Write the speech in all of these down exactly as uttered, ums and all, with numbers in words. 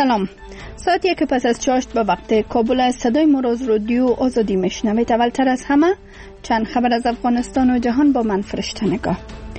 سلام. ساعت یک پس از چاشت به وقت کابل از صدای مراز رادیو آزادی میشنوید. اولتر از همه چند خبر از افغانستان و جهان با من فرشته نگاه.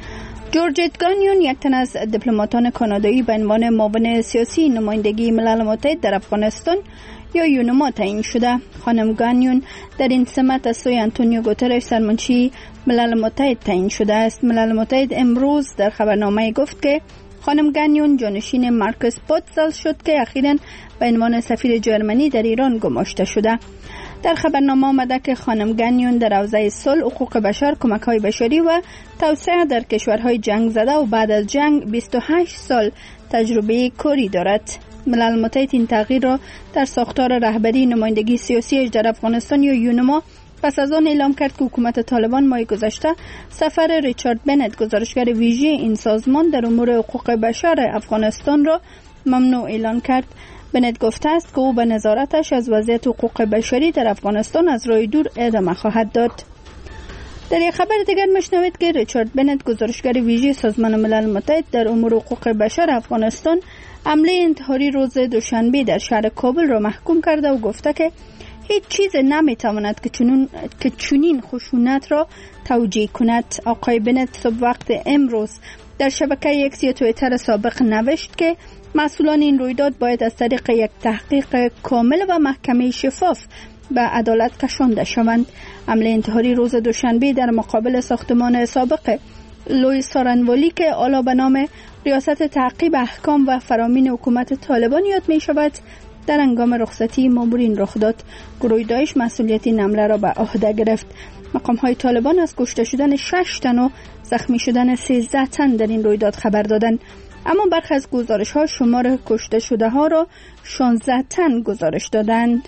جورجت گانیون، یک تن از دیپلماتان کانادایی به عنوان معاون سیاسی نمایندگی ملل متحد در افغانستان یا یونما تعیین شده. خانم گانیون در این سمت از سوی آنتونیو گوترش سرمنشی ملل متحد تعیین شده است. ملل متحد امروز در خبرنامه گفت که خانم گانیون جانشین مارکوس پوتزل شد که اخیراً به عنوان سفیر جرمنی در ایران گماشته شده. در خبرنامه آمده که خانم گانیون در حوزه صلح، حقوق بشر، کمک‌های بشری و توسعه در کشورهای جنگ زده و بعد از جنگ بیست و هشت سال تجربه کاری دارد. ملل متحد این تغییر را در ساختار رهبری نمایندگی سیاسی در افغانستان یا یونما پس از آن اعلام کرد که حکومت طالبان ماه گذشته سفر ریچارد بنت، گزارشگر ویژه این سازمان در امور حقوق بشر افغانستان را ممنوع اعلان کرد. بنت گفته است که او به نظارتش از وضعیت حقوق بشری در افغانستان از راه دور ادامه خواهد داد. در یک خبر دیگر میشنوید که ریچارد بنت، گزارشگر ویژه سازمان ملل متحد در امور حقوق بشر افغانستان، حمله انتحاری روز دوشنبه در شهر کابل را محکوم کرده و گفته که هیچ چیز نمیتواند که چنین که چنین خشونت را توجیه کند. آقای بنت صبح وقت امروز در شبکه ایکس یا توییتر سابق نوشت که مسئولان این رویداد باید از طریق یک تحقیق کامل و محکمه شفاف به عدالت کشانده شوند. حمله انتحاری روز دوشنبه در مقابل ساختمان سابق لوی سارنوالی که حالا به نام ریاست تعقیب احکام و فرامین حکومت طالبان یاد می شود، در هنگام رخصتی مامورین رخ داد. گروه داعش مسئولیت این حمله را به عهده گرفت. مقام های طالبان از کشته شدن شش تن و زخمی شدن سیزده تن در این رویداد خبر دادند، اما برخی از گزارش ها شمار کشته شده ها را شانزده تن گزارش دادند.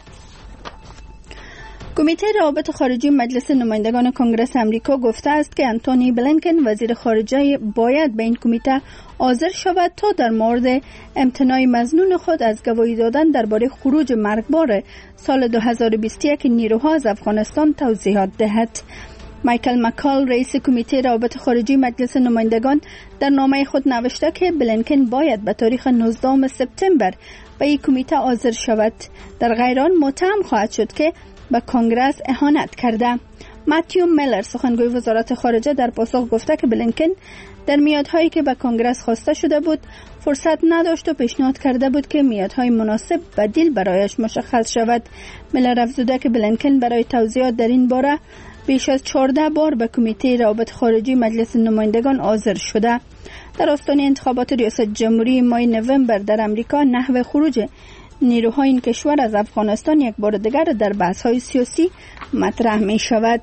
کمیته روابط خارجی مجلس نمایندگان کنگره امریکا گفته است که آنتونی بلینکن، وزیر خارجه، باید به این کمیته حاضر شود تا در مورد امتناع مظنون خود از گواهی دادن درباره خروج مرگبار سال دو هزار و بیست و یک نیروها از افغانستان توضیحات دهد. مایکل مکال، رئیس کمیته روابط خارجی مجلس نمایندگان، در نامه خود نوشته که بلینکن باید به تاریخ نوزدهم سپتامبر به این کمیته حاضر شود، در غیر آن متهم خواهد شد که به کنگره اهانت کرده. ماتیو میلر، سخنگوی وزارت خارجه، در پاسخ گفته که بلینکن در میادهایی که به کنگره خواسته شده بود فرصت نداشت و پیشنهاد کرده بود که میادهای مناسب بدیل برایش مشخص شود. میلر افزوده که بلینکن برای توضیحات در این باره بیش از چهارده بار به کمیته روابط خارجی مجلس نمایندگان حاضر شده. در آستانه انتخابات ریاست جمهوری ماه نوامبر در امریکا، نحوه خروج نیروهای این کشور از افغانستان یک بار دیگر در بحث‌های سیاسی مطرح می شود.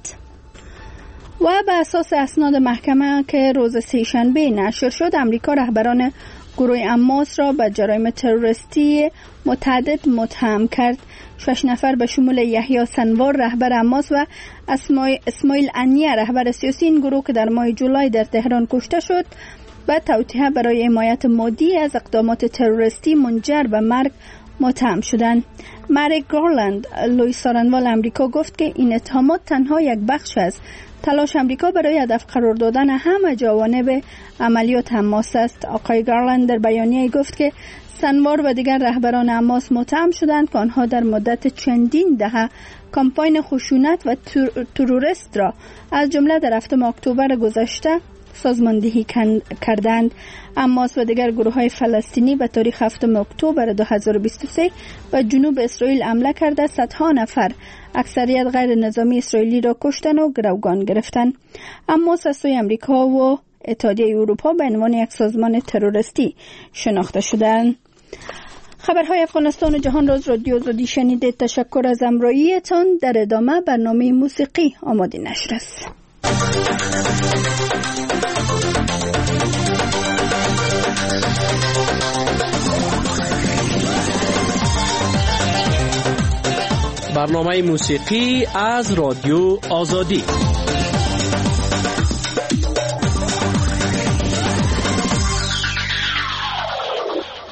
و به اساس اسناد محکمه که روز سه‌شنبه نشر شد، امریکا رهبران گروه اماس را به جرایم تروریستی متعدد متهم کرد. شش نفر به شمول یحیی سنوار، رهبر اماس، و اسماعیل انیه، رهبر سیاسی این گروه که در ماه جولای در تهران کشته شد، به توطئه برای حمایت مادی از اقدامات تروریستی منجر به مرگ متهم شدند. مریک گارلند، لوی سارنوال امریکا، گفت که این اتهامات تنها یک بخش از تلاش امریکا برای هدف قرار دادن همه جوانب عملیات حماس است. آقای گارلند در بیانیه گفت که سنوار و دیگر رهبران حماس متهم شدند که آنها در مدت چندین دهه کمپاین خشونت و تروریست را از جمله در هفتم اکتبر گذشته سازماندهی کردند. حماس و دیگر گروه های فلسطینی به تاریخ هفتم اکتبر دو هزار و بیست و سه به جنوب اسرائیل حمله کرده صدها نفر، اکثریت غیر نظامی اسرائیلی را کشتن و گروگان گرفتن. حماس از سوی امریکا و اتحادیه اروپا به عنوان یک سازمان تروریستی شناخته شدند. خبرهای افغانستان و جهان را از رادیو آزادی شنیدید. تشکر از همراهیتان. در ادامه برنامه موسیقی آماده نشر است. برنامه موسیقی از رادیو آزادی.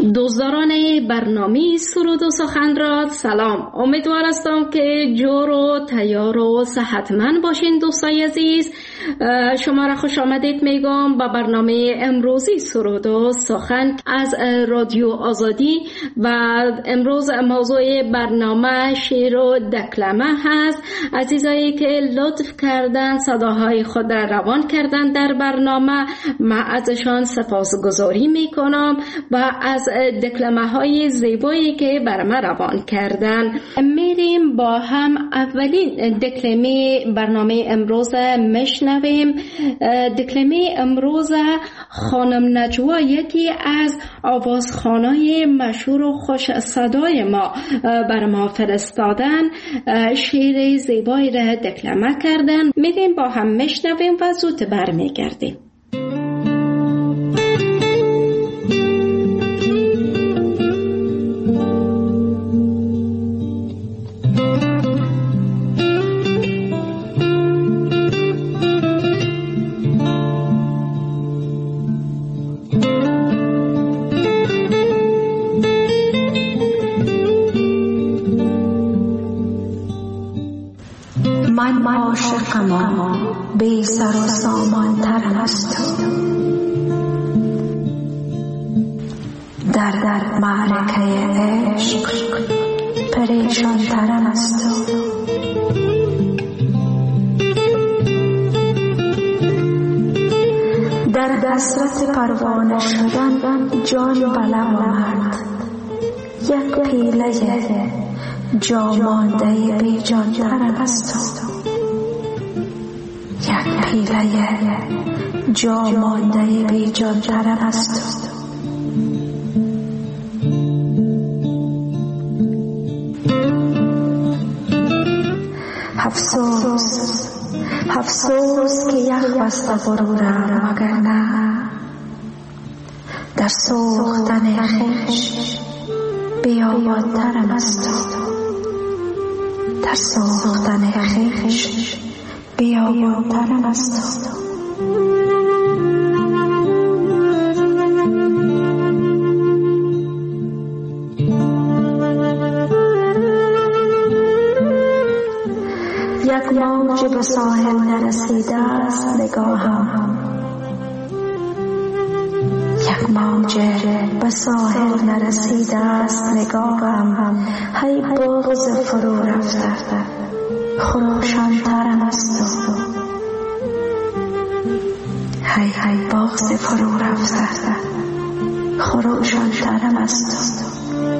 دوستداران برنامه سرود و سخن را سلام. امیدوار هستم که جور و تیار و صحتمند باشین. دوستای عزیز، شما را خوش آمدید میگم با برنامه امروزی سرود و سخن از رادیو آزادی. و امروز موضوع برنامه شعر و دکلمه هست. عزیزایی که لطف کردن صداهای خود را روان کردن در برنامه، من ازشان سپاسگزاری میکنم و از دکلمه های زیبایی که بر ما روان کردن. میریم با هم اولین دکلمه برنامه امروز میشنویم. دکلمه امروز خانم نجوا یکی از آوازخوانای مشهور و خوش صدای ما بر ما فرستادن، شعر زیبایی را دکلمه کردن. میریم با هم میشنویم و زود برمیگردیم. من عاشقم بی سر و سامان ترم از تو، در در معرکه عشق پریشان ترم از تو. در دسترس پروانه شدن جان بلم آورد، یک پیله جا مانده بی جان ترم از تو، یک پیله جا مانده بی جان ترم از تو. افسوس افسوس که یک بسته غرورم، مگر نه در سوختن خویش بیابان ترم از تو، در سوختن خویش بیابان ترم از تو. یک موج به ساحل نرسیده است نگاهم، یک موج به ساحل نرسیده است نگاهم، هی بغض فرو رفته خروشان ترم از تو، هی هی بغض فرو رفته خروشان ترم از تو.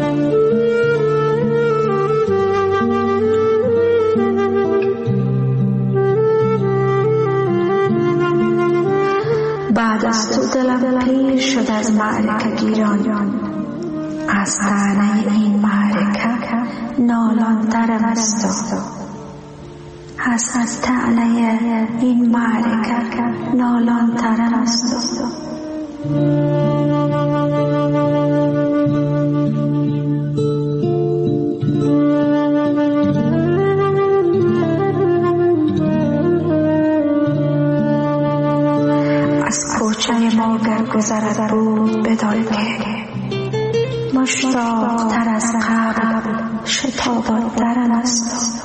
بعد از تو دلم پیر شد از معرکه گیران، از طعنه این معرکه نالان ترم از تو، از از طعنه این معرکه نالان ترم از تو. کوچه ما گر گذرد بود بدان که مشتاق تر از قبل شتابان ترم از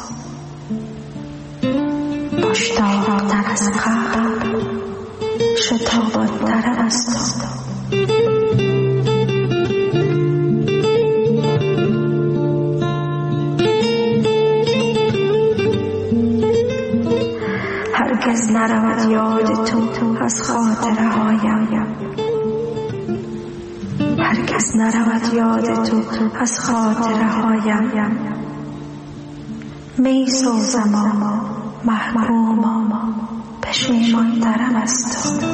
تو، مشتاق تر از قبل شتابان ترم از تو. هرگز نرود یاد تو از خاطره هایم، هرگز نرود یاد تو از خاطره هایم، می سوزم و محکوم و پشیمان ترم از تو،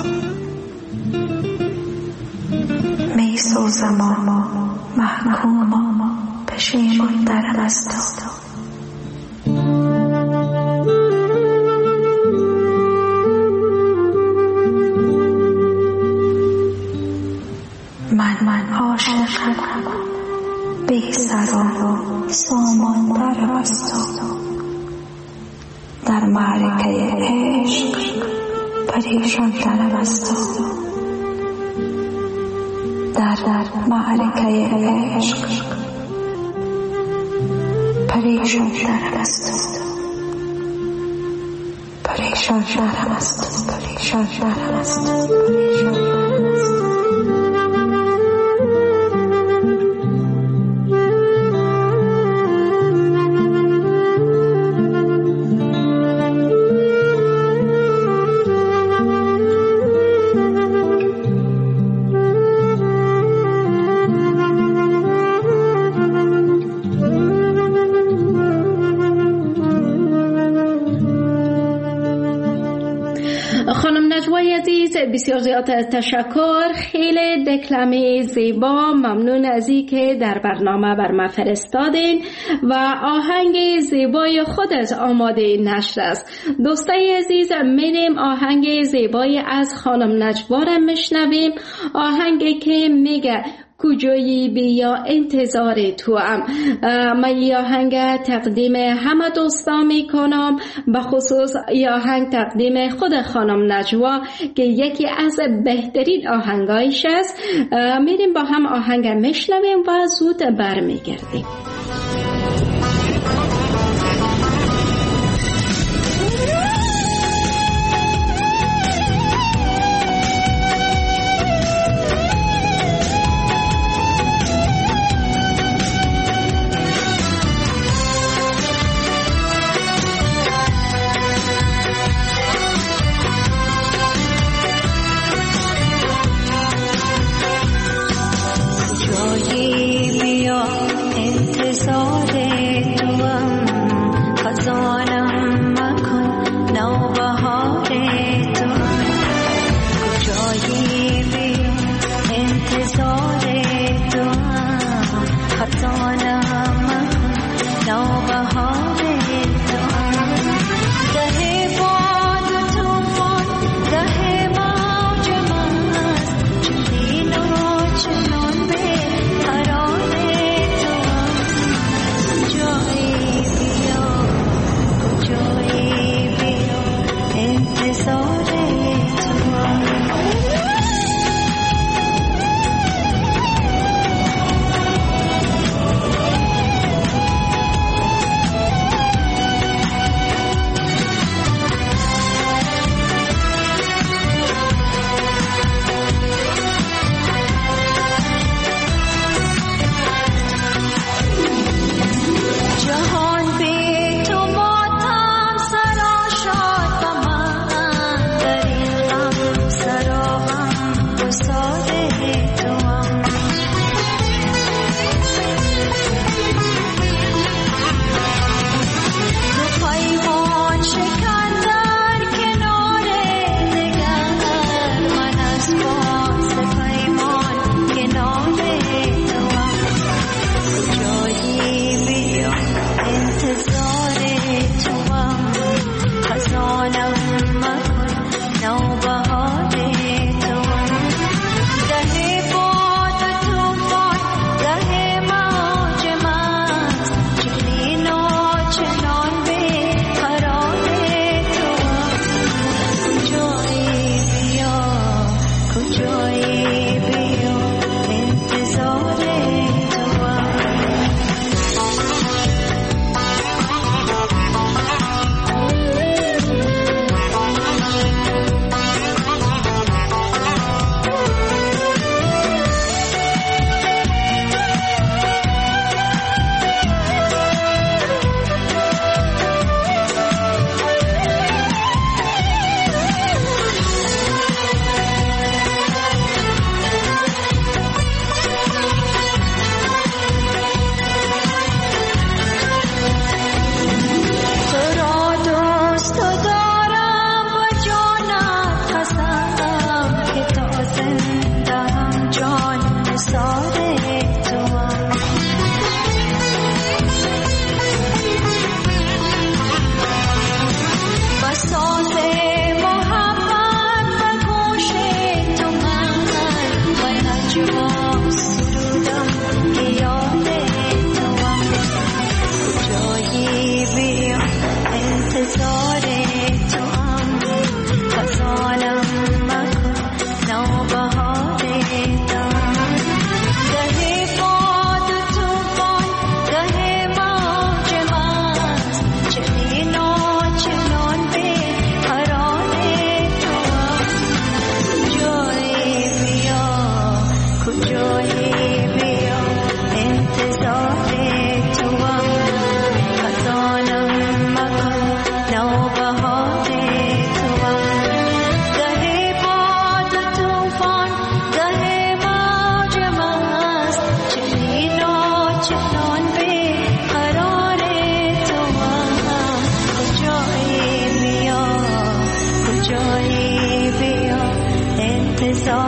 می سوزم و محکوم و پشیمان ترم از تو. من عاشقم بی سر و سامان ترم از تو، در معرکه عشق پریشان ترم از تو، در معرکه عشق پریشان درم است پریشان درم است پریشان درم است پریشان درم است. خانم نجوای عزیز بسیار زیاد تشکر. خیلی دکلمه زیبا، ممنون از این که در برنامه بر ما فرستادین و آهنگ زیبای خود از آماده نشر است. دوستای عزیز میریم آهنگ زیبای از خانم نجوا را میشنویم، آهنگی که میگه کجایی بیا انتظار تو هم. من این آهنگ تقدیم همه دوستا میکنم، به خصوص این آهنگ تقدیم خود خانم نجوا که یکی از بهترین آهنگایش است. میریم با هم آهنگ میشنویم و زود برمیگردیم.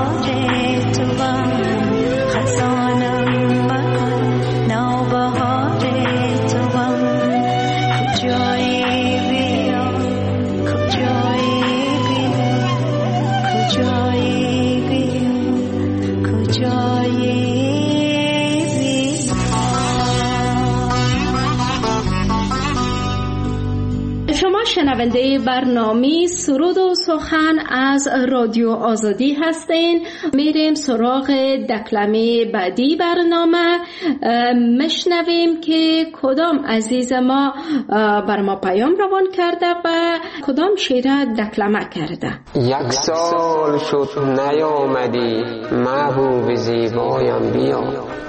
شنونده برنامه سرود و سخن از رادیو آزادی هستین. میریم سراغ دکلمه بعدی برنامه، مشنویم که کدام عزیز ما بر ما پیام روان کرده و کدام شعر دکلمه کرده. یک سال شد نیامدی محبوب زیبایم بیا،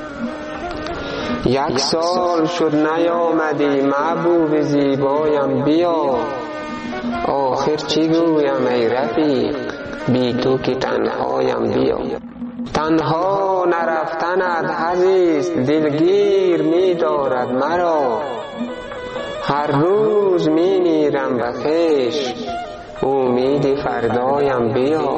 یک سال شد نیامدی محبوب زیبایم بیا، آخر چی گویم ای رفیق بی تو که تنهایم بیا. تنها نرفتنت حزیست دلگیر می دارد مرا، هر روز می میرم به خویش امید فردایم بیا.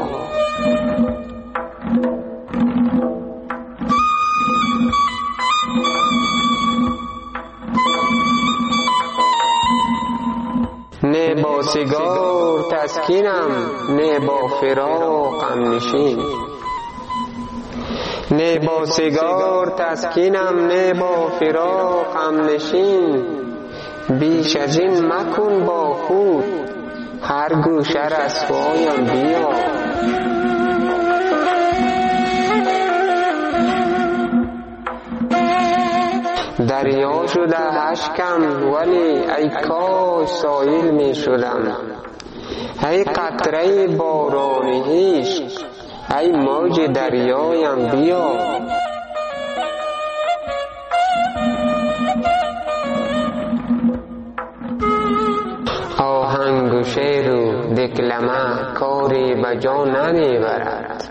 نه با سیگار تسکینم نه با فراقم نشین، نه با سیگار تسکینم نه با فراقم نشین، بیش از این مکن با خود هر گوشه رسوایم بیا. دریا شده اشکم ولی ای کاش سایل می شدم، ای قطره باران عشق ای موج دریایم بیا. آهنگ و شعر و دکلمه کاری به جا نمی برد،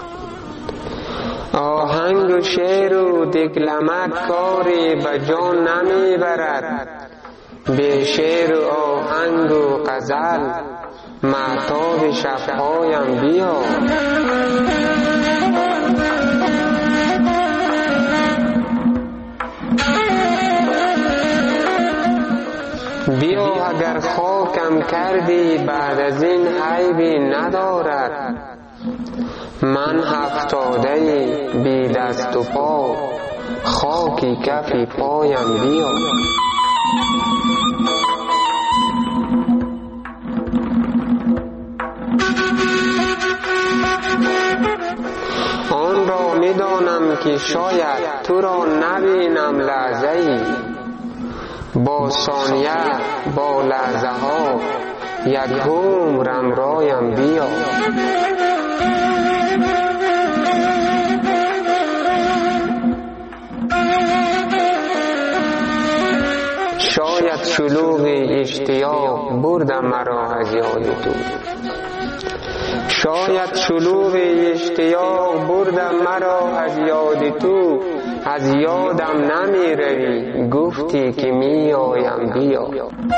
آهنگ و شعر و دکلمه کاری به جا نمی برد، به شعر و آهنگ و غزل مهتاب شبهایم بیا. بیا اگر خاکم کردی بعد از این عیبی ندارد، من هفتاده بی دست و پا خاکی کفی پایم بیا. آن را می دانم که شاید تو را نبینم لحظه‌ای، با ثانیه با لحظه ها یک عمرم رایم بیا. شاید شلوغ اشتیاق بردم مرا از یاد تو، شاید شلوغ اشتیاق بردم مرا از یاد تو، از یادم نمی روی گفتی که می آیم بیا.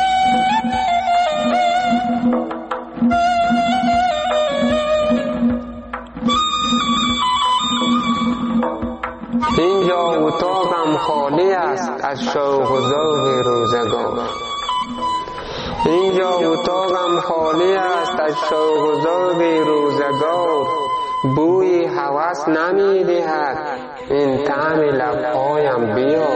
اینجا اتاقم خالی است از شوق و ذوق روزگار، اینجا اتاقم خالی است از شوق و ذوق روزگار، بوی هوس نمی دهد این طعم لبهایم بیا.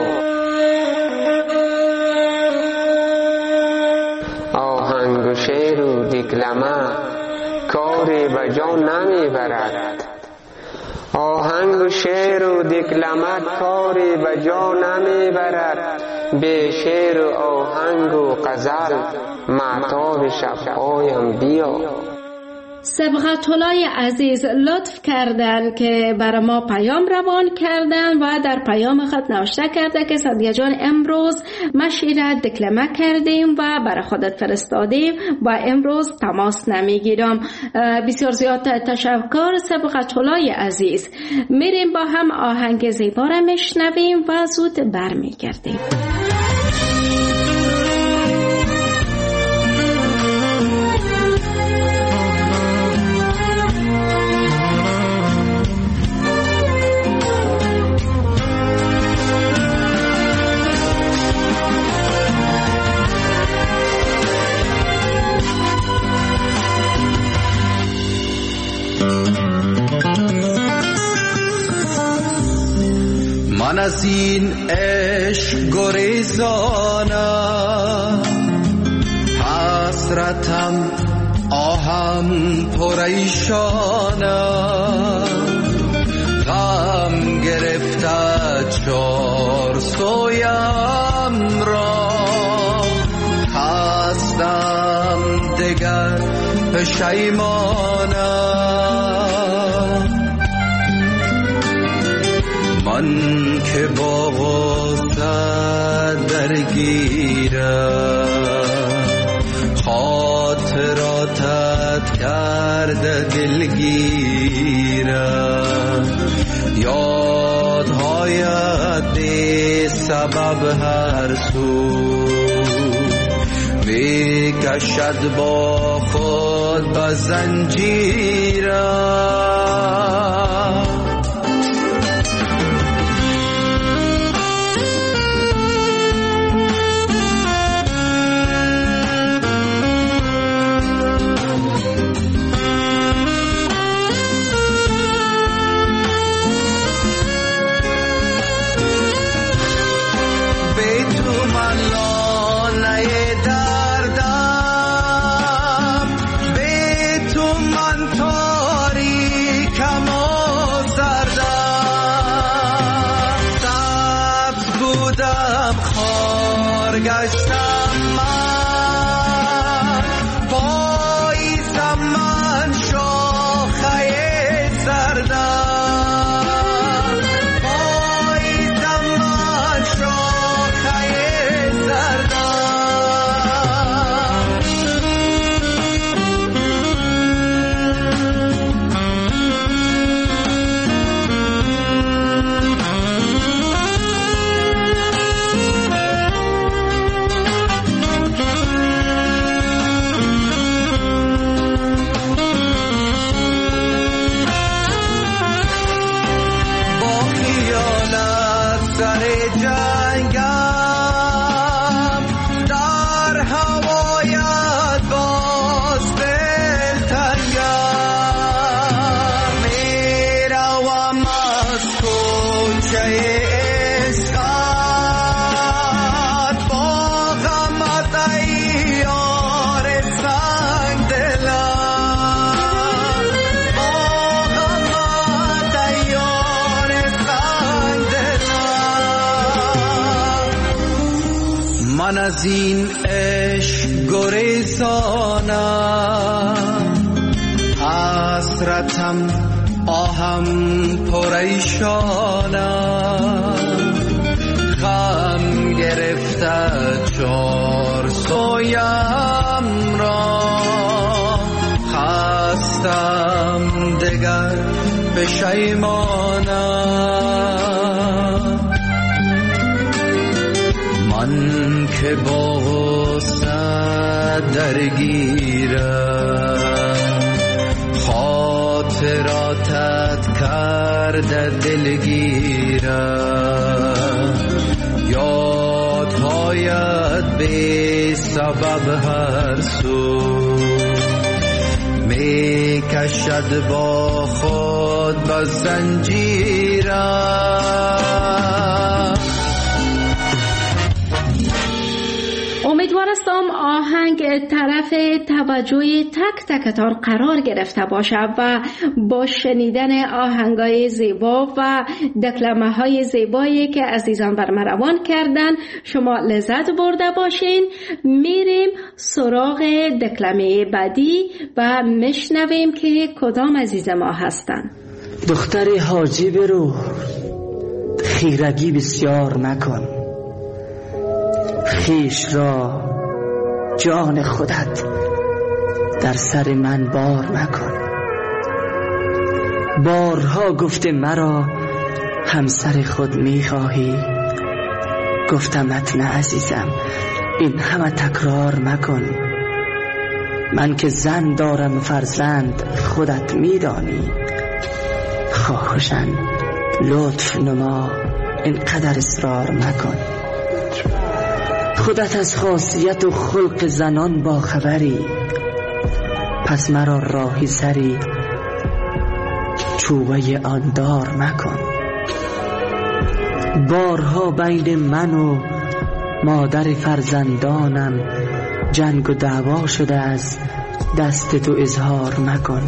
آهنگ و شعر و دکلمه کاری به جا نمی برد، آهنگ و شعر و دکلمه کاری به جا نمی برد، به شعر و آهنگ و غزل مهتاب شبهایم بیا. سبقت الله عزیز لطف کردن که بر ما پیام روان کردن و در پیام خود نوشته کرده که سعدیه جان امروز ما شعر دکلمه کردیم و برای خودت فرستادیم و امروز تماس نمیگیرم. بسیار زیاد تشکر سبقت الله عزیز. میریم با هم آهنگ زیبا را میشنویم و زود برمیگردیم. از این عشق گریزانم، حسرتم آهم پریشانم، غم گرفته چار سویم را، خستم دگر پشیمانم. من که با غصه درگیرم، خاطراتت کرده دلگیرم، یادهایت بی سبب هر سو می کشد با خود به زنجیرم. گشتم من، پاییزم من شاخه زردم، پاییزم من شاخه من از این عشق گریزانم، حسرتم آهم پریشانم، غم گرفته چار سویم را، خستم دگر پشیمانم. من که با غصه درگیرم، خاطراتت کرده دلگیرم، یادهایت بی سبب هر سو می کشد با خود به زنجیرم. امیدوار هستم آهنگ طرف توجه تک تکتان قرار گرفته باشد و با شنیدن آهنگای زیبا و دکلمه های زیبایی که عزیزان بر من روان کردن شما لذت برده باشین. میریم سراغ دکلمه بعدی و میشنویم که کدام عزیز ما هستن. دختر حاجی برو، خیرگی بسیار مکن، خیش را جان خودت در سر من بار مکن. بارها گفته مرا همسر خود میخواهی، گفتمت نه عزیزم این همه تکرار مکن. من که زن دارم فرزند خودت میدانی، خواهشن لطف نما اینقدر اصرار مکن. خودت از خاصیت و خلق زنان با خبری، پس مرا راهی سری چوبه آن دار مکن. بارها بین من و مادر فرزندانم جنگ و دعوا شده است، دست تو اظهار مکن.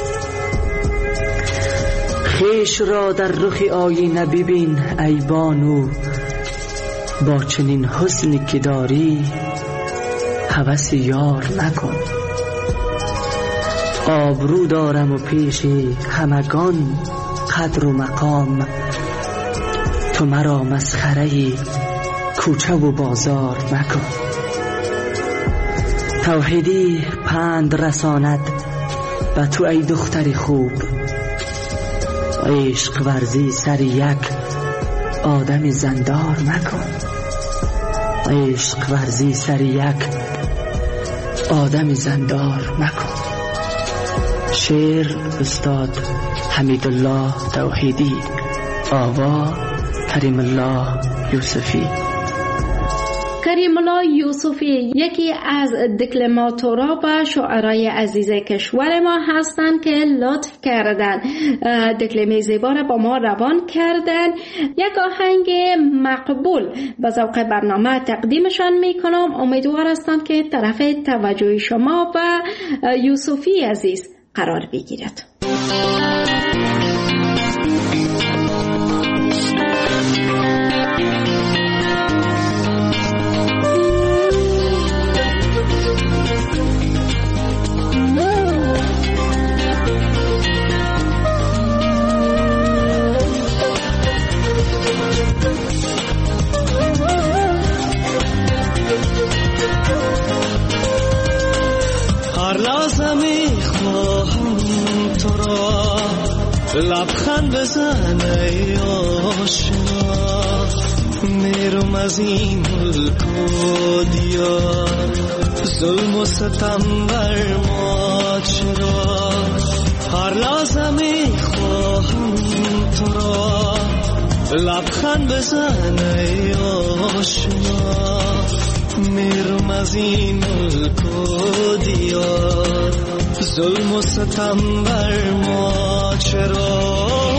خویش را در رخ آینه ببین ای بانو، با چنین حسنی که داری هوس یار مکن. آبرو دارم و پیش همگان قدر و مقام، تو مرا مسخره کوچه و بازار مکن. توحیدی پند رساند و تو ای دختر خوب، عشق ورزی سر یک آدم زندار مکن. عشق ورزی سر یک آدم زندار مکن. شعر استاد حمیدالله توحیدی، آوا کریم الله یوسفی. کریم الله یوسفی یکی از دکلماتورها و شاعرای عزیز کشور ما هستند که لطف کردن دکلمه زیبا را با ما روان کردن. یک آهنگ مقبول به ذوق برنامه تقدیمشان میکنم. امیدوار هستم که طرف توجه شما و یوسفی عزیز قرار بگیرد. لبخند بزن ای آشنا، میرم از این ملک و دیار، ظلم و ستم بر ما چرا؟ هر لحظه میخواهم تو را، لبخند بزن ای آشنا، میرم از این ملک و دیار، ظلم و ستم بر ما چرا؟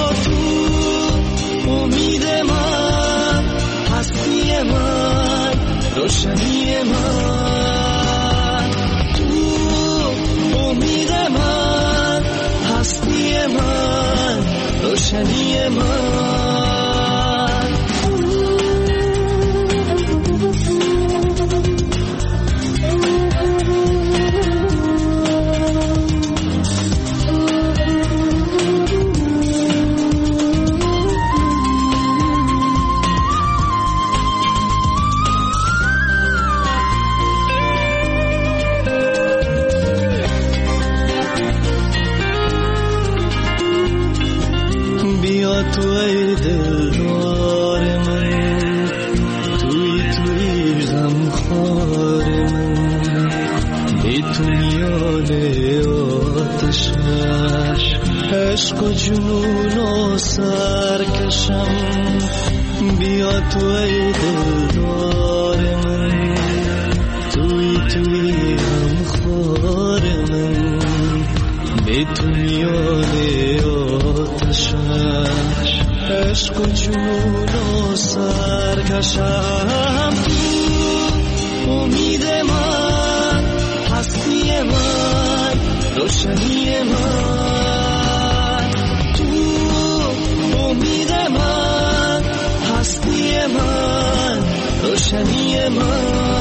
تو امید من، هستی من، روشنی من، تو امید من، هستی من، روشنی من. تو ای دلدار من، توی توی غمخوار من، ای تو میان آتشش، عشق و جنون و سرکشم. بیا تو ای دلدار من، توی توی غمخوار من، ای تو میان آتشش، عشق و جنون و سرکشم. تو امید من، هستی من، روشنی من، تو امید من، هستی من، روشنی من.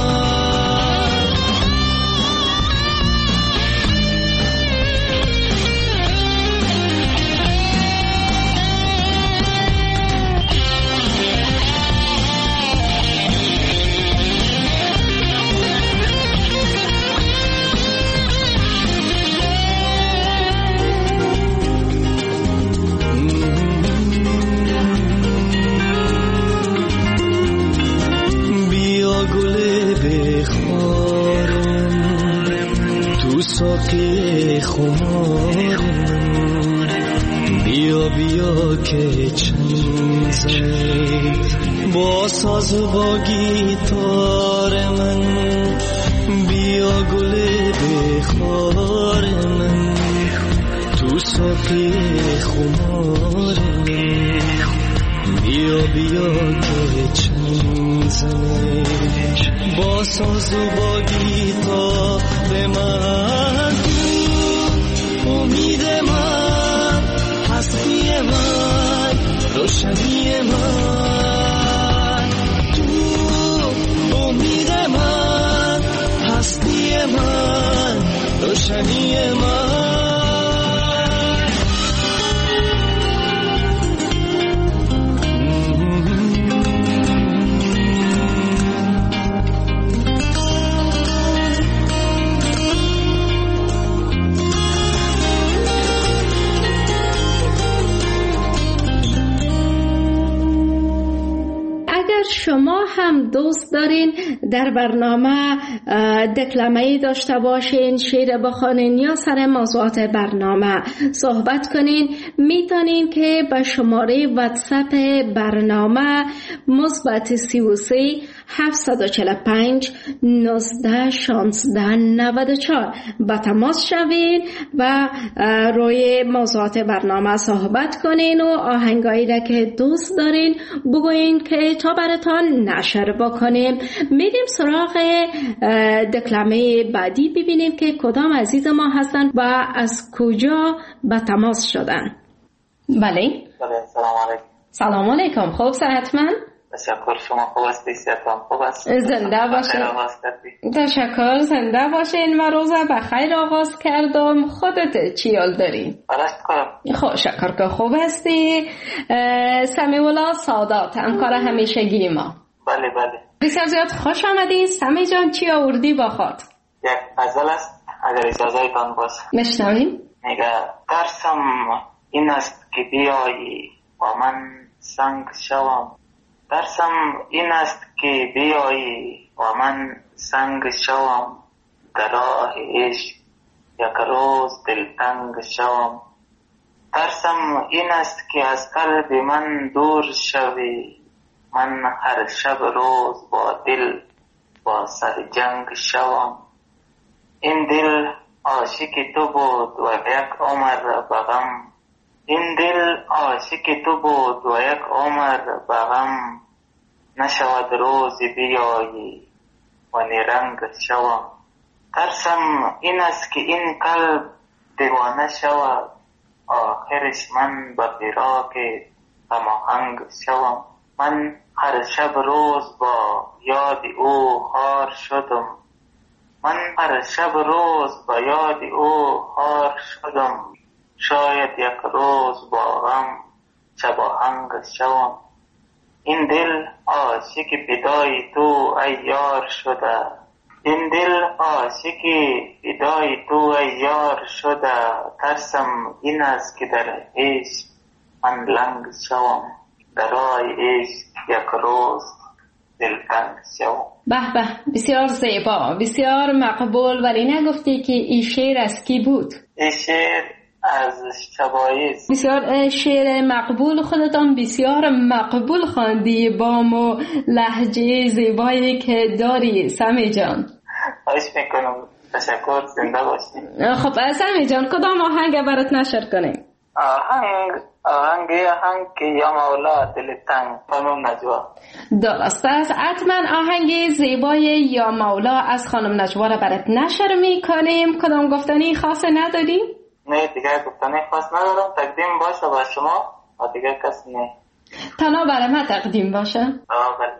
ساقی خمار من، بیا بیا که چند زد با ساز و با گیتار من، بیا گل بخار من، تو ساقی خمار من، بیا بیا که چنگ زنه با ساز و با گیتار من تو امید من هستی من روشنی من تو امید من هستی من روشنی من شما هم دوست دارین در برنامه دکلمه‌ای داشته باشین، شعر بخوانین یا سر موضوعات برنامه صحبت کنین، میتونین که به شماره واتساپ برنامه مثبت سی و سه هفتصد و چهل و پنج نوزده شانزده نود و چهار با تماس شوین و روی موضوعات برنامه صحبت کنین و آهنگایی را که دوست دارین بگوین که تا براتان نشر بکنیم. میریم سراغ دکلمه بعدی ببینیم که کدام عزیز ما هستن و از کجا به تماس شدن. بله سلام علیکم. سلام علیکم. خوب صحتمند؟ تشکر. شما خوب هستی؟ صحتم خوب است؟ زنده باشین. تشکر. زنده باشین و روز بخیر آغاز کردم. خودت چی حال داری؟ برشت کنم. خوب شکر که خوب هستی. سمیولا سادات همکار همیشگی ما. بله بله. بسیار زیاد خوش آمدی. سمی جان چی آوردی با خود؟ یک غزل است اگر اجازهتان باشه. مشنویم. میگه ترسم این است که بیایی و من سنگ شوم. ترسم این است که بیایی و من سنگ شوم. در راه عشق یک روز دلتنگ شوم. ترسم این است که از قلب من دور شوی. من هر شب روز با دل با سر جنگ شوم. این دل عاشق تو بود و یک عمر به غم. این دل عاشق تو بود و یک عمر به غم. نشود روز بیایی و نیرنگ شوم. ترسم این است که این قلب دیوانه شود. آخرش من به فراق هماهنگ شوم. من هر شب روز با یاد او خار شدم. من هر شب روز با یاد او خار شدم. شاید یک روز با غم شباهنگ شوم. این دل عاشق فدای تو ای یار شده. این دل عاشق فدای تو ای یار شده. ترسم این است که در عشق من لنگ شوم. در راه عشق یک روز دلتنگ شوم. به به، بسیار زیبا، بسیار مقبول. ولی نگفتی که این شعر از کی بود؟ این شعر از شبایز. بسیار شعر مقبول. خودتان بسیار مقبول خواندی با مو لهجه زیبایی که داری سمی جان. خواهش میکنم. تشکر. زنده باشی. خب سمی جان کدام آهنگ برات نشر کنیم؟ آهنگ آهنگ آهنگ که یا مولا دلتنگ خانم نجوا. درست است. حتما آهنگ زیبای یا مولا از خانم نجوا را برات نشر میکنیم. کدام گفتنی خاص نداری؟ نه دیگه گفتنی خاص ندارم. تقدیم باشه با شما و دیگه کس نه. تنها برای ما تقدیم باشه. آه بله.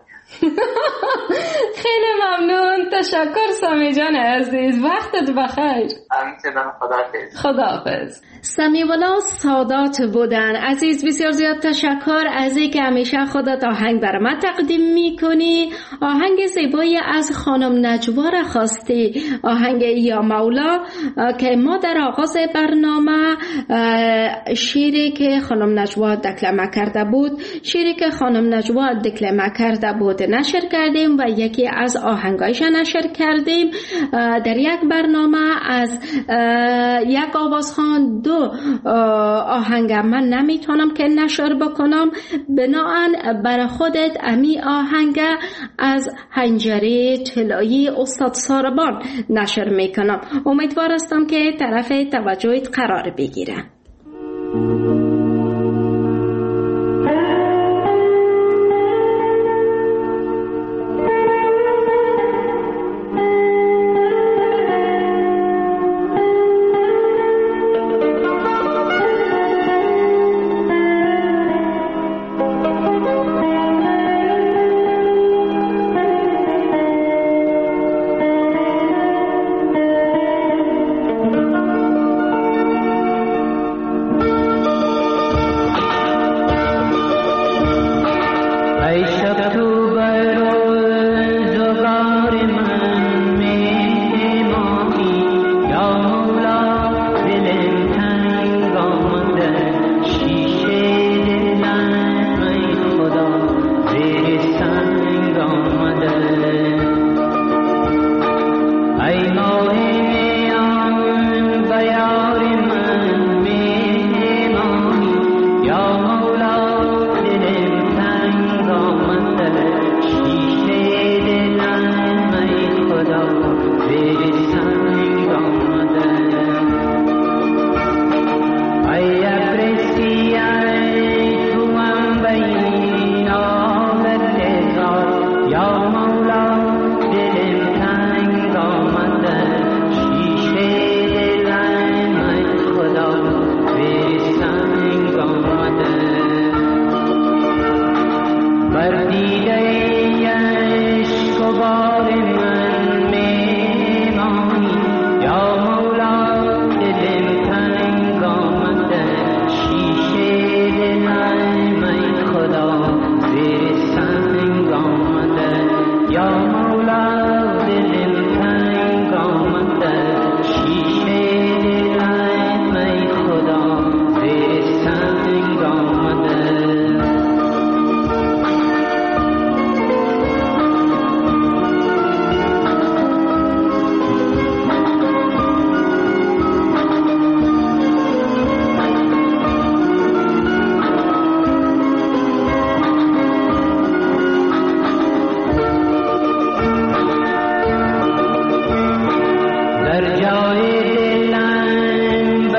خیلی ممنون. تشکر سمی جان عزیز. وقتت بخیر. همچنان. خداحافظ. خداحافظ. سمیولا سادات بودن. عزیز بسیار زیاد تشکر از اینکه همیشه خودت آهنگ برای ما تقدیم میکنی. آهنگ زیبایی از خانم نجوا را خواستی، آهنگ یا مولا که ما در آغاز برنامه شیری که خانم نجوا دکلمه کرده بود، شیری که خانم نجوا دکلمه کرده بود نشر کردیم و یکی از آهنگایش نشر کردیم. در یک برنامه از یک آوازخوان دو آهنگ من نمیتونم که نشر بکنم، بناهن برای خودت امی آهنگ از حنجره طلایی استاد ساربان نشر میکنم. امیدوار هستم که طرف توجهت قرار بگیره.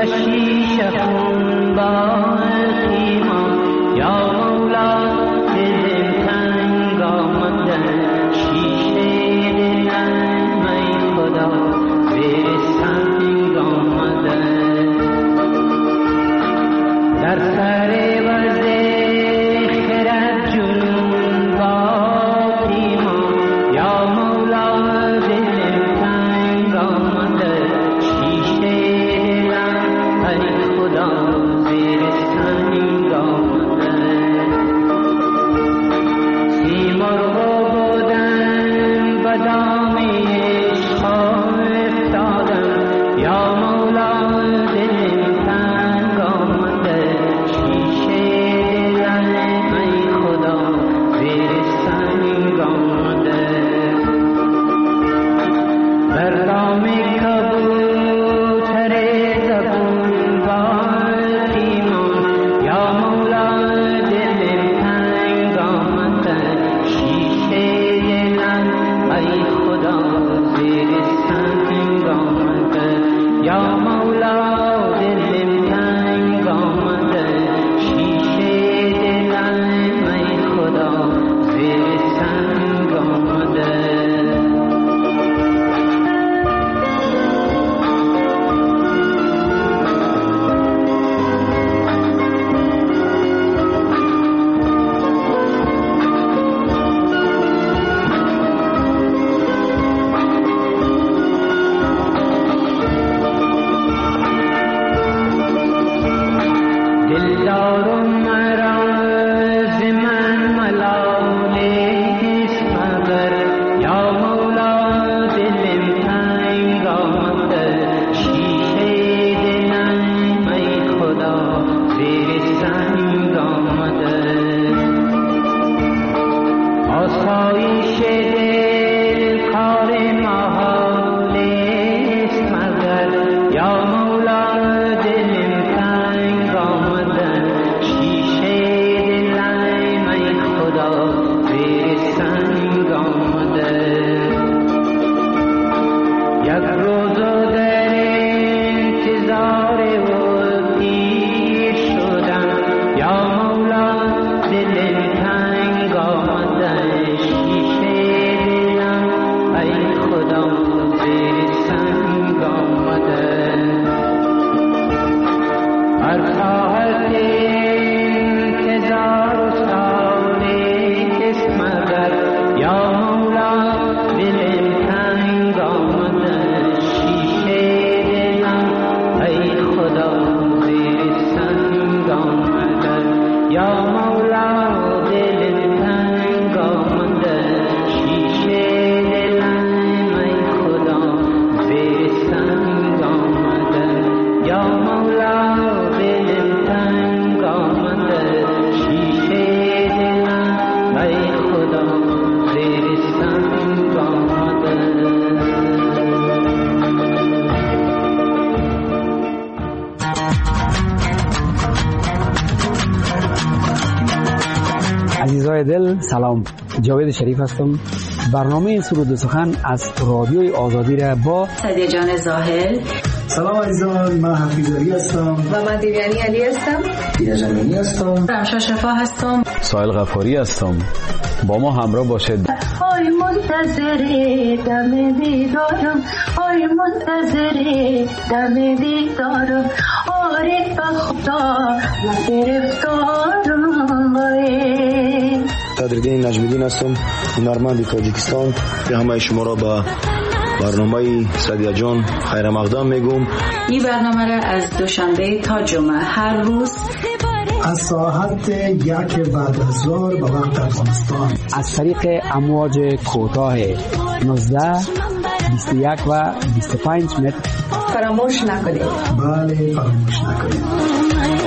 شیشه خون باقی ما یا مولا دل تنگ آمده شیشه دلم ای خدا زیر سنگ آمده در سر وزه خرد جنون باقی ما یا مولا دل تنگ آمده شیشه دلم ای خدا زیر سنگ آمده سیمرغ بودم به دام عشق افتادم یا مولا دل تنگ آمده شیشه دلم ای خدا زیر سنگ آمده بر دام کبوتر زبون باقی مان یا مولا دل تنگ آمده شیشه دلم ای خدا زیر سنگ آمده یا مولا دل تنگ آمده شیشه دلم ای خدا زیر سنگ آمده دلدار مرا ز من ملال است مگر یا مولا دلم تنگ آمده شیشه دلم ای خدا زیر سنگ آمده آسایش دل کار محال است مگر یا مولا دلم تنگ آمده شیشه دلم ای خدا زیر سنگ آمده یک روز در انتظار او پیر شدم یا مولا دلم تنگ آمده شیشه دلم ای خدا زیر سنگ آمده هر ساعت انتظار و سالی است مگر یا مولا دلم تنگ آمده شیشه دلم ای خدا زیر سنگ آمده یا مولا دلم تنگ آمده شیشه دلم ای خدا زیر سنگ آمده یا مولا دلم تنگ آمده شیشه دلم ای خدا زیر سنگ آمده عزیزای دل سلام، جاوید شریف هستم. برنامه سرود و سخن از رادیوی آزادی را با سعدیه جان زاهل. سلام عزیزان، من حفیظ علی هستم و من دیویانی علی هستم. دیده جمینی هستم. رمشا شفا هستم. سایل غفاری هستم. با ما همراه باشید. آی منتظر دم دیدارم، آی منتظر دم دیدارم، آره به خدا من گرفتارم. قدردین نجمیدین هستم، هنرمند تاجیکستان. به همه شما را با برنامه سعدیه جان خیر مقدم میگم. این برنامه را از دوشنبه تا جمعه هر روز از ساعت یک بعد از ظهر به وقت افغانستان از طریق امواج کوتاه نوزده، بیست و یک و بیست و پنج متر فراموش نکنید. بله فراموش نکنید.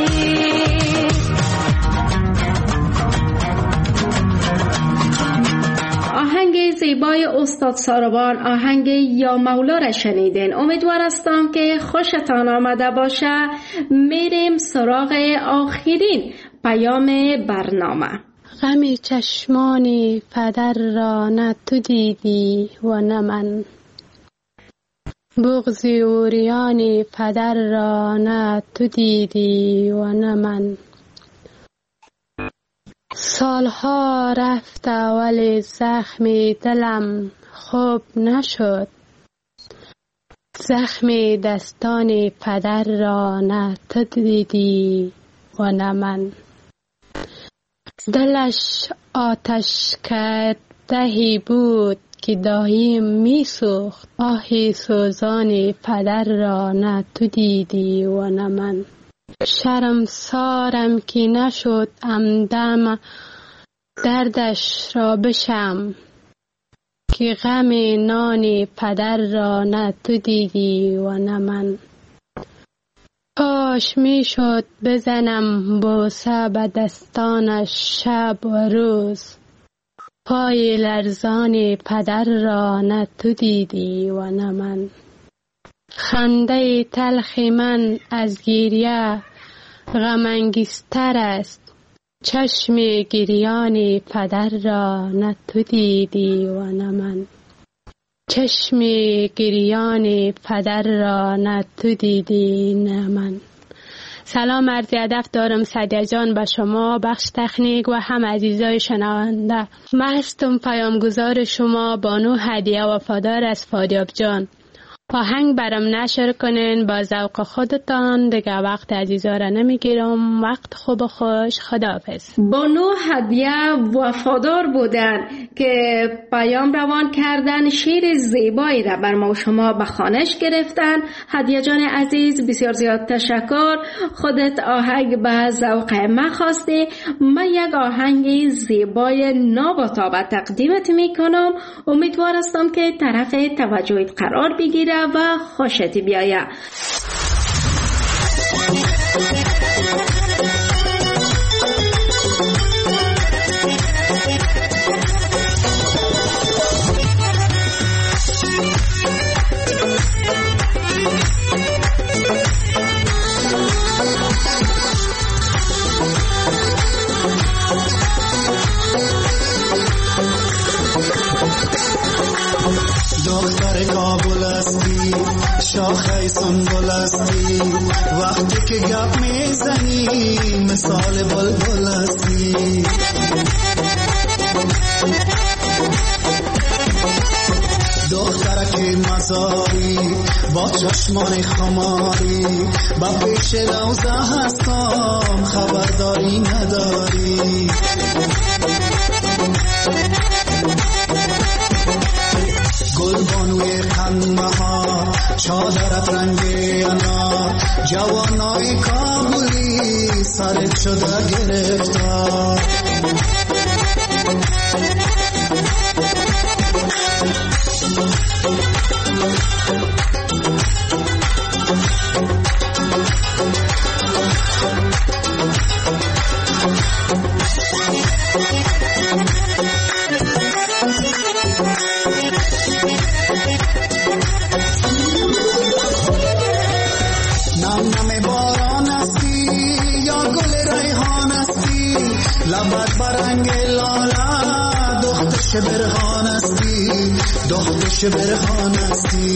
آهنگ زیبای استاد ساربان، آهنگ یا مولا را شنیدین. امیدوار هستم که خوشتان آمده باشه. میریم سراغ آخرین پیام برنامه. غم چشمان پدر را نه تو دیدی و نه من، بغض اوریان پدر را نه تو دیدی و نه من. سالها رفت ولی زخم دلم خوب نشد. زخم دستان پدر را نه تو دیدی و نه من. دلش آتش کرد دهی بود که دایم می سوخت. آهی سوزان پدر را نه تو دیدی و نه من. شرم سارم که نشد همدم دردش را بشم، که غم نان پدر را نه تو دیدی و نه من. کاش می شد بزنم بوسه به دستانش شب و روز. پای لرزان پدر را نه تو دیدی و نه من. خنده تلخ من از گریه غم انگیزتر است. چشم گریان پدر را نه تو دیدی و نه من. چشم گریان پدر را نه تو دیدی نه من. سلام عرض ادب دارم سعدیه جان به شما، بخش تکنیک و هم عزیزای شنونده. من هستم پیامگزار شما بانو هدیه وفادار از فاریاب جان. آهنگ برام نشر کنین با ذوق خودتان. دیگه وقت عزیزا را نمیگیرم. وقت خوب و خوش. خداحافظ. بانو هدیه وفادار بودن که پیام روان کردن، شعر زیبایی را بر ما و شما به خوانش گرفتن. هدیه جان عزیز بسیار زیاد تشکر. خودت آهنگ به ذوق من خواستی، من یک آهنگ زیبای ناباتابه تقدیمت میکنم. امیدوار هستم که طرف توجهت قرار بگیره و خوشت بیاید. دختر کابل هستی، شاخه سنبل هستی، وقتی که گپ میزنی مثال بلبل هستی. دخترک مزاری با چشمان خماری، با پیش روزه هستم خبرداری نداری. گل بانوی خنده ها، چادرت رنگ انا، جوانای کابلی سرت شده گرفتار. لبت برنگ لالا، دختش برهان استی، دختش برهان استی.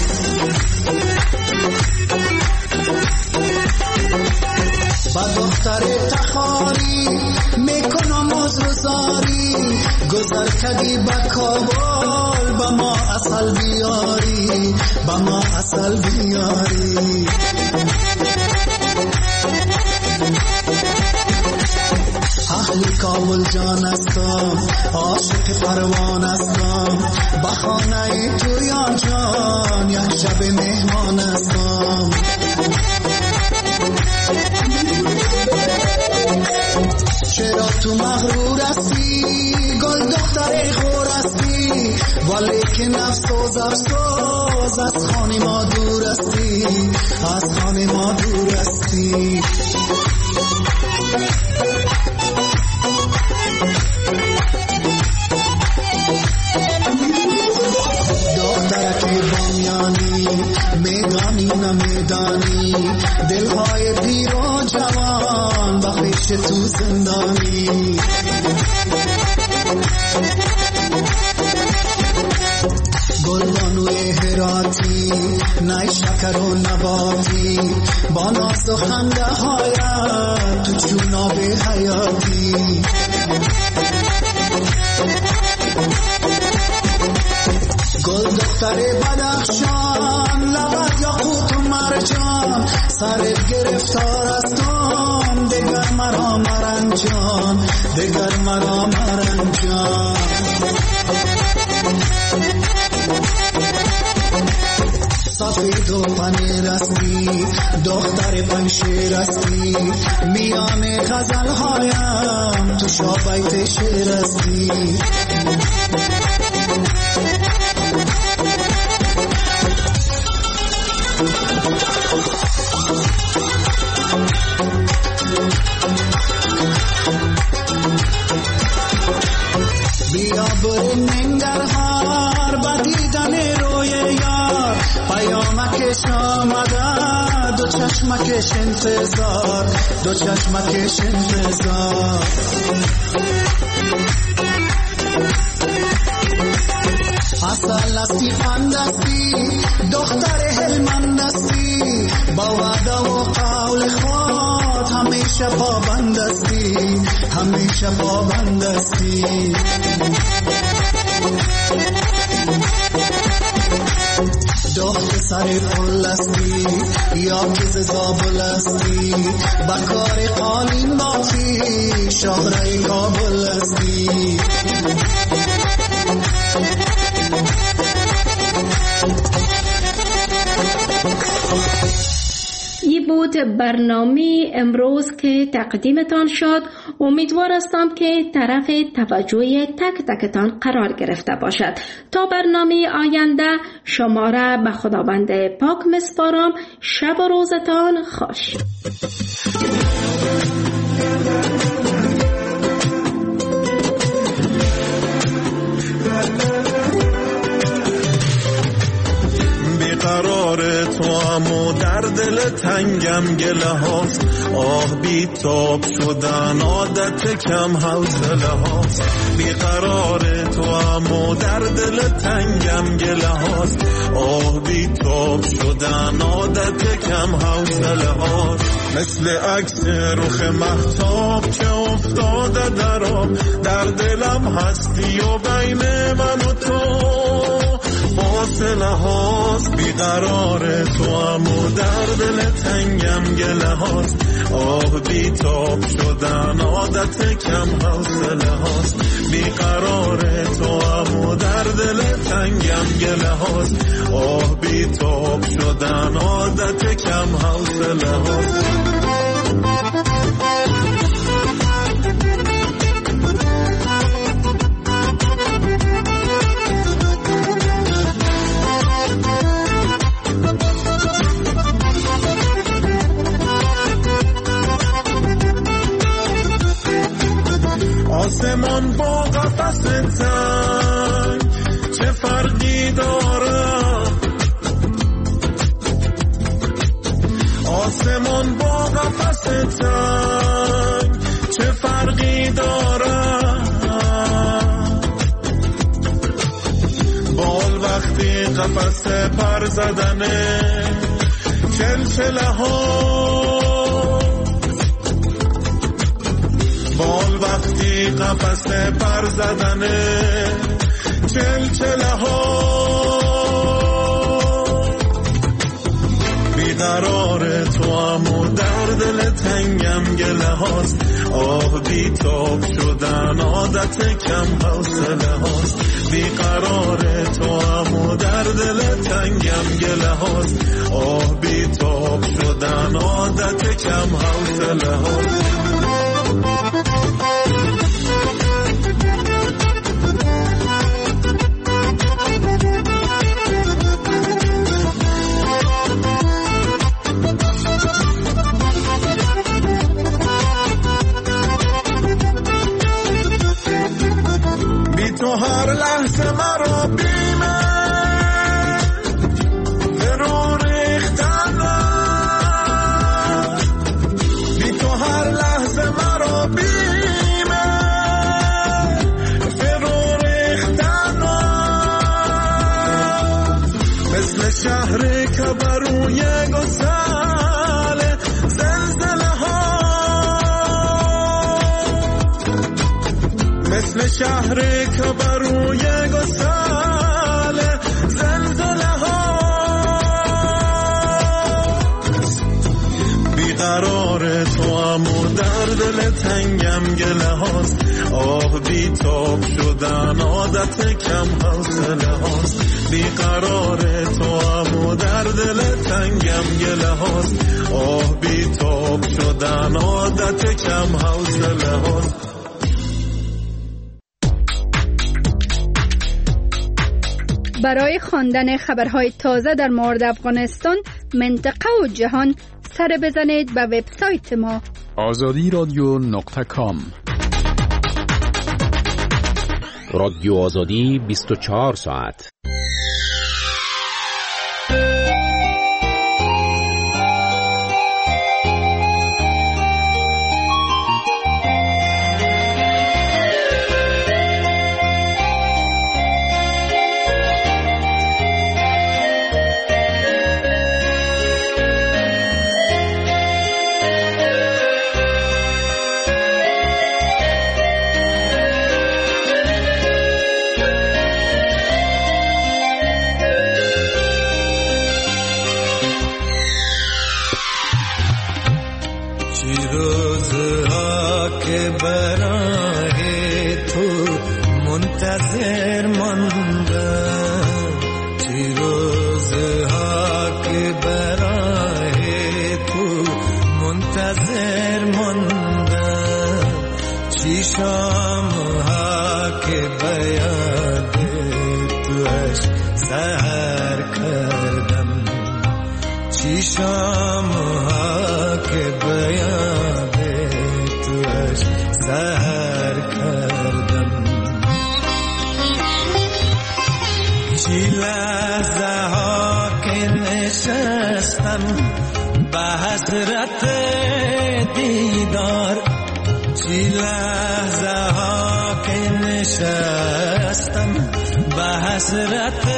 با دختر تخاری میکنم عذرزاری، گذر کدی با کابل با ما اصل بیاری، با ما اصل بیاری. اهل کابل جان هستم، عاشق پروان هستم، با خانه تویان جان یک شب مهمان هستم. چرا تو مغرور هستی، گل دختر غور هستی، ولی که نفسوز افسوز از خانه ما دور هستی، از خانه ما دور هستی. میدانی نمیدانی دلهای پیر و جوان با خویش تو زندانی. گلبانوی هراتی نای شکر و نباتی با ناز و خنده هایت تو چونا به حیاتی گل دختر بدخشان لبت یاقوت و مرجان سرت گرفتار استم دگر مرا مرنجان دگر مرا مرنجان سفید و پنیر استی دختر پنشیر استی میان غزل هایم تو شابیت شیر استی بیا بریم ننگرهار با دیدن روی یار پیامکش آمده دو چشمکش انتظار دو چشمکش انتظار اصل استی فندستی دختر هلمند استی با وعده و قول خود همیشه پابند استی همیشه پابند استی دختر سر پل استی یا کز زابل استی بکار قالین باتی شهره کابل استی این بود برنامه امروز که تقدیمتان شد. امیدوار هستم که طرف توجه تک تکتان قرار گرفته باشد. تا برنامه آینده شما را به خداوند پاک میسپارم. شب و روزتان خوش. قرار تو امو در دل تنگم گله هاست آه بی تاب شدن عادت کم حوصله هاست بیقرار تو امو در دل تنگم گله هاست آه بی تاب شدن عادت کم حوصله هاست مثل عکس رخ مهتاب که افتاده در آب در دلم هستی و بین من و تو فاصله هاست بیقرار تو امو در دل تنگم گله هاست آه بی تاب شدن عادت کم حوصله هاست بیقرار تو امو در دل تنگم گله هاست آه بی تاب شدن عادت کم حوصله هاست آسمان با قفس تنگ چه فرقی داره آسمان با قفس تنگ چه فرقی داره بال وقتی قفس پر زدنه چلچله ها بال وقتی قفس پر زدنه چلچله ها بیقرار تو امو در دل تنگم گله هاست آه بی تاب شدن عادت کم حوصله هاست بیقرار تو امو در دل تنگم گله هاست آه بی تاب شدن عادت کم حوصله هاست تو هر لحظه مرا بیمه برو ریختنه بی تو هر لحظه شهر که بروی گسال زلزله ها بیقرار تو امو در دل تنگم گله هاست آه بی تاب شدن عادت کم حوصله هاست بیقرار تو امو در دل تنگم گله هاست آه بی تاب شدن عادت کم حوصله هاست. برای خواندن خبرهای تازه در مورد افغانستان، منطقه و جهان سر بزنید به وبسایت ما آزادی رادیو نقطه کام. رادیو آزادی بیست و چهار ساعت. حسرت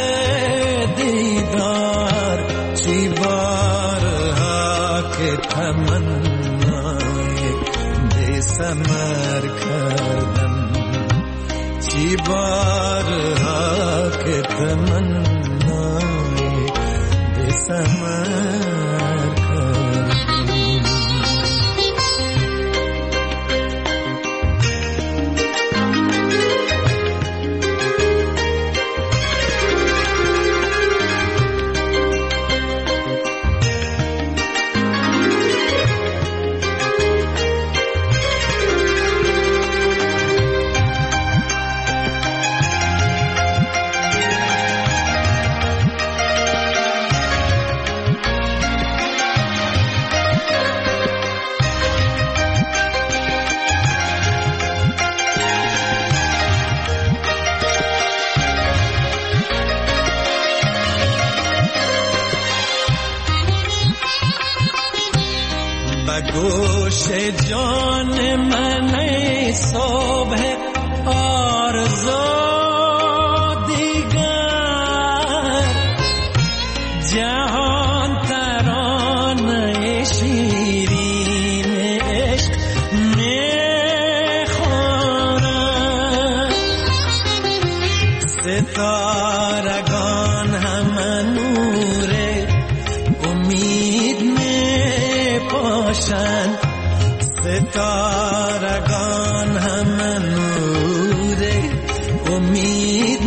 دیدار چی بارها که تمنای بی ثمر کردم چی بارها که تمنای بی ثمر گوش جان من صبح آرزو دیگر جهان ترانه شیرین عشق میخوانند ستارگان همه نور امید میپاشند ستارگان همه نور امید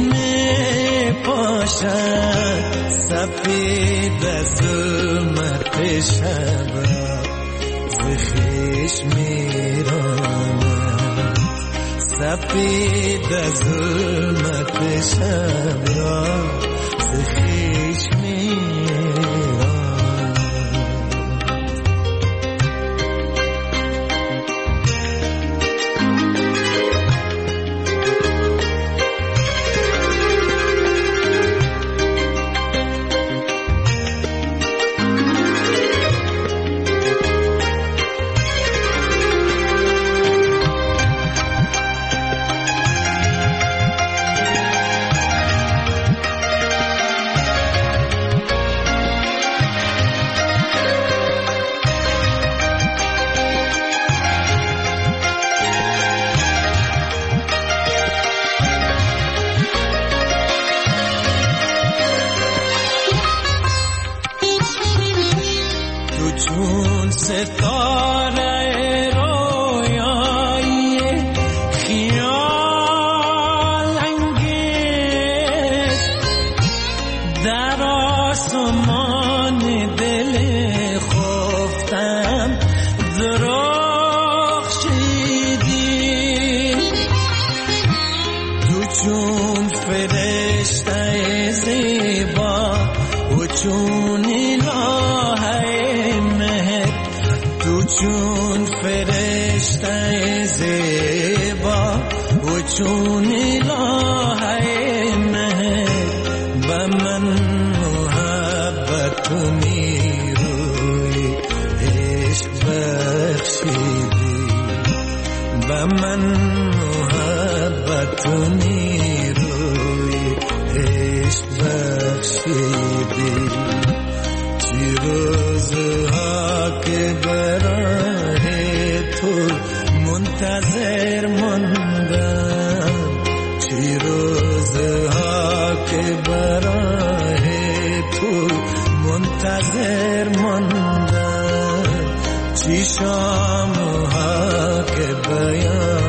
میپاشند سپید ظلمت شب را ز خویش میرانند سپید ظلمت شب را ز خویش میرانند. تو چون ستاره رویایی خیال انگیز در آسمان دل خفتم درخشیدی تو چون فرشته زیبا و چون الهه مهر تو چون فرشته زیبا و چون الهه مهر به من محبت و نیروی عشق بخشیدی به من محبت و نیروی عشق بخشیدی چی روزها که برای تو منتظر ماندم چی روزها که برای تو منتظر ماندم چی شامها که بیان